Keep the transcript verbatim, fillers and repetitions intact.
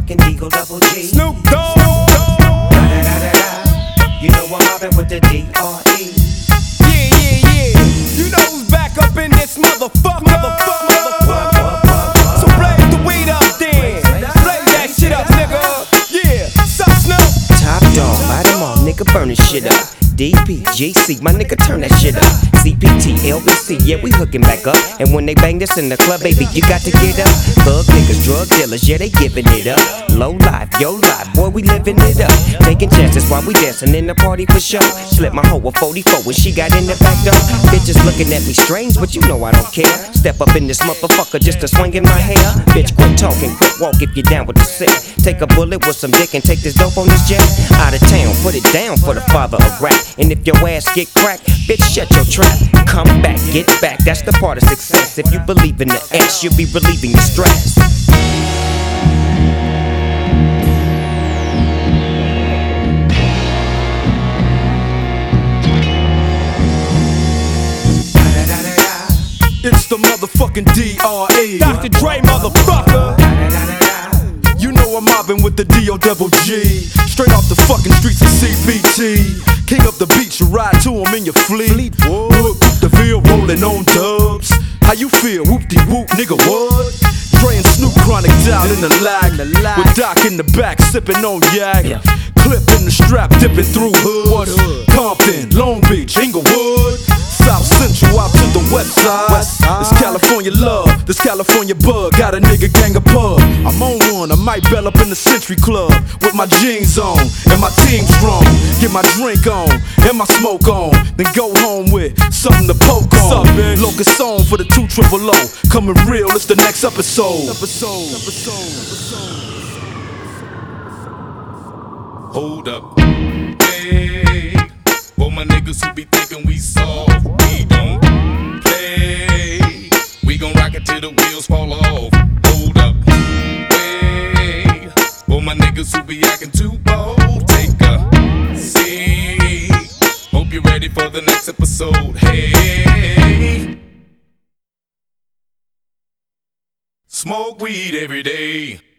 motherfucking Eagle Double G. Snoop Dogg. You know I'm mobbing with the D R E. Yeah, yeah, yeah. You know who's back up in this motherfucker. Motherfucker, motherfucker. So blaze the weed up then. Blaze that shit up, nigga. Yeah, sup, Snoop? Top dog, bite them all, nigga, burn this shit up. D P, G C, my nigga, turn that shit up. C P T, L B C, yeah, we hooking back up. And when they bang this in the club, baby, you got to get up. Thug niggas, drug dealers, yeah, they giving it up. Low life, yo life, boy, we living it up. Taking chances while we dancing in the party for sure. Slip my hoe a forty-four when she got in the back door. Bitches looking at me strange, but you know I don't care. Step up in this motherfucker just to swing in my hair. Bitch, quit talking, quit walk if you're down with the sick. Take a bullet with some dick and take this dope on this jet. Out of town, put it down for the father of rap. And if your ass get cracked, bitch, shut your trap. Come back, get back, that's the part of success. If you believe in the S, you'll be relieving your stress. It's the motherfucking D R E. Doctor Dre, motherfucker. You know I'm mobbing with the D O double G. Straight off the fucking streets of C B T. King up the beach, you ride to him in your fleet. Look, the field rolling on dubs. How you feel? Whoop-de-whoop, nigga, what? Dre and Snoop Chronic down in the lag. With Doc in the back, sipping on yak. Clip in the strap, dipping through hoods. Compton, Long Beach, Inglewood. South Central out to the west side. This California love, this California bug. Got a nigga gang of pub. I'm on one, I might bell up in the Century Club. With my jeans on, and my team strong. Get my drink on, and my smoke on. Then go home with something to poke on. Locust song for the two triple O. Coming real, it's the next episode. Episode, episode, episode. Hold up, hey. For my niggas who be thinking we soft, we don't play. We gon' rock it till the wheels fall off. Hold up, hey. For my niggas who be acting too bold, take a seat. Hope you're ready for the next episode. Hey, smoke weed every day.